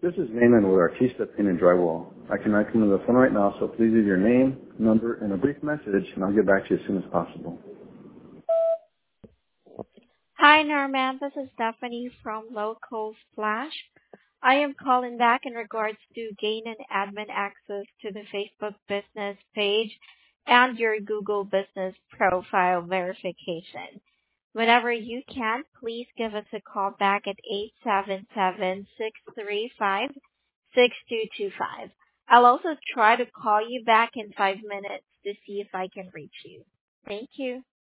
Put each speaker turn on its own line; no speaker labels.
This is Naaman with Artista Paint and Drywall. I cannot come to the phone right now, so please leave your name, number, and a brief message, and I'll get back to you as soon as possible.
Hi, Norman. This is Stephanie from Local Splash. I am calling back in regards to gaining admin access to the Facebook business page and your Google business profile verification. Whenever you can, please give us a call back at 877-635-6225. I'll also try to call you back in 5 minutes to see if I can reach you. Thank you.